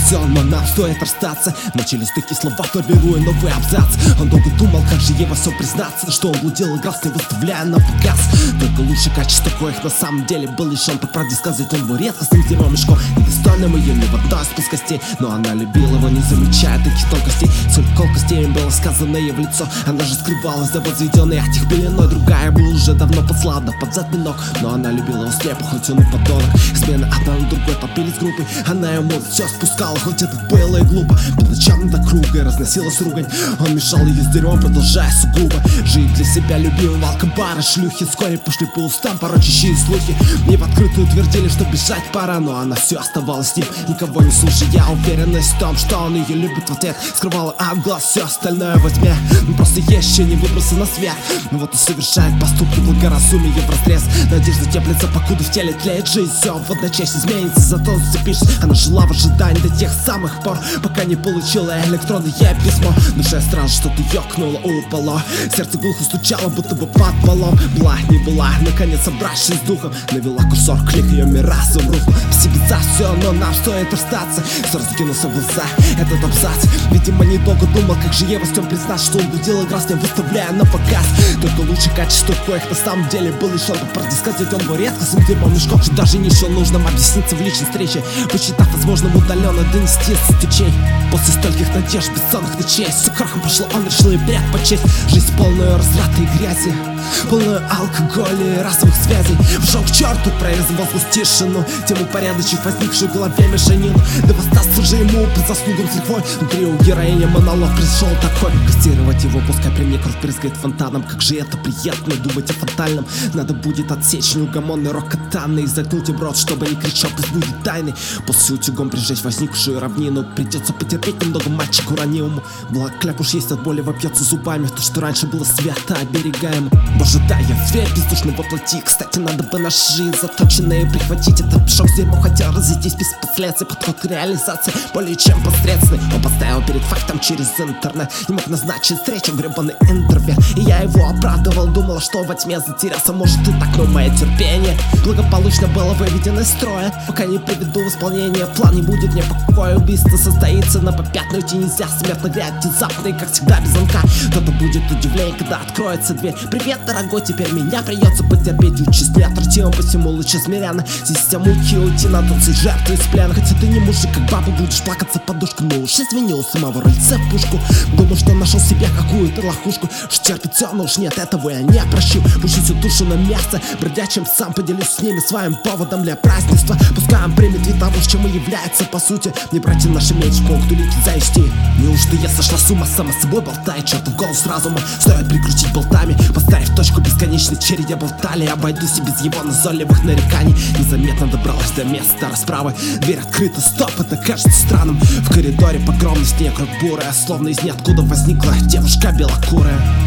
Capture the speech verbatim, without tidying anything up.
все, но нам стоит расстаться. Начались такие слова, формируя новый абзац. Он долго думал, как же ей во всем признаться, что он блудил, играл с ней, выставляя на показ. Только лучше качество, коих на самом деле был лишен. По правде сказать, он был редкостным дерьмом мешком, недостойным ее ни в одной из плоскостей. Но она любила его, не замечая таких тонкостей. Сколько колкостей им было сказано ей в лицо. Она же скрывалась за возведенной от их пеленой. Другая бы уже давно послала под зад пинок, но она любила его слепо, хоть он и подонок. Смены одна на другой топились группой. Она ему все спускала, хоть это было и глупо. По ночам до круга разносилась ругань. Он мешал ее с дерьмом, продолжая сугубо жить для себя любимого алкобара. Шлюхи вскоре пошли по устам порочащие слухи. Мне в открытую твердили, что бежать пора, но она все оставалась с ним, никого не слушая. Уверенность в том, что он ее любит, в ответ скрывала от глаз все остальное во тьме. Но просто еще не выбрался на свет. Но вот и совершает поступки благоразумия в разрез. Надежда теплится, покуда в теле тлеет жизнь. Все в одночасье изменится, зато зацепишься. Она жила в ожидании до тех самых пор, пока не получила электронное письмо. Душа сразу что-то ёкнуло, упало. Сердце глухо стучало, будто бы под полом. Была, не была, наконец собравшись с духом, навела курсор, клик, ее мир разум рухнул. Спасибо за все, но нам стоит расстаться. Сразу кинулся в глаза этот абзац. Видимо, недолго думал, как же ей во всем признаться, что он будил играл с ним, выставляя на показ. Только лучше качество, коих на самом деле был лишен. По правде сказать, он был редкостным дерьмом мешком, что даже не счел нужным объясниться в личной встрече, посчитав возможным удаленно донести стучей. После стольких надежд, бессонных ночей, все крахом пошло, он решил и предпочесть жизнь полную разврата и грязи, полную алкоголя и расовых связей. Вжег к черту, прорезал воздух тишину, тему порядочек, возникшую в голове мешанину. Да воздастся же ему по заслугам с лихвой. Внутри у героини монолог пришел такой: кастировать его, пускай при мне кровь брызгает фонтаном. Как же это приятно думать о фатальном. Надо будет отсечь неугомонный рок катаны и загнуть им рот, чтобы не кричал, пусть будет тайный. После утюгом прижечь возникшую равнину. Придется потерпеть немного, мальчику ранимому. Благо кляп уж есть, от боли вопьется зубами. То, что раньше было свято, оберегаемо. Боже, да, я зверь бездушный воплоти. Кстати, надо бы ножи заточенные прихватить. Этот мешок с дерьмом хотел разойтись без последствий. Подход к реализации более чем посредственный. Он поставил перед фактом через интернет. Не мог назначить встречу, гребаный интроверт. И я его оправдывал, думал, что во тьме затерялся. Может и так, но мое терпение благополучно было выведено из строя. Пока не приведу в исполнение план, не будет мне покоя. Убийство состоится на попятную, идти нельзя. Смертно грязь внезапно и, как всегда, без звонка. Кто-то будет удивление, когда откроется дверь. Привет, дорогой, теперь меня придется потерпеть. Участь неотвратима, посему лучше смиренно. Систему муки уйти на тот жертву из плена. Хотя ты не мужик, как баба, будешь плакаться подушку. Но уж извини, у самого рыльца в пушку. Думал, что нашел себе какую-то лохушку. Уж терпит все, но уж нет, этого я не прощу. Пущу всю душу на мясо бродячим, сам поделюсь с ними своим поводом для празднества. Пускай он примет вид того, чем и является по сути. Не братья наши меньше могут улики завести. Неужто я сошла с ума, сама с собой болтает чертов голос разума. Стоит прикрутить болтами, поставив точку бесконечной череде болтали. Обойдусь и без его назойливых нареканий. Незаметно добралась до места расправы. Дверь открыта, стоп, это кажется странным. В коридоре погромный снег, рот бурая, словно из ниоткуда возникла девушка белокурая.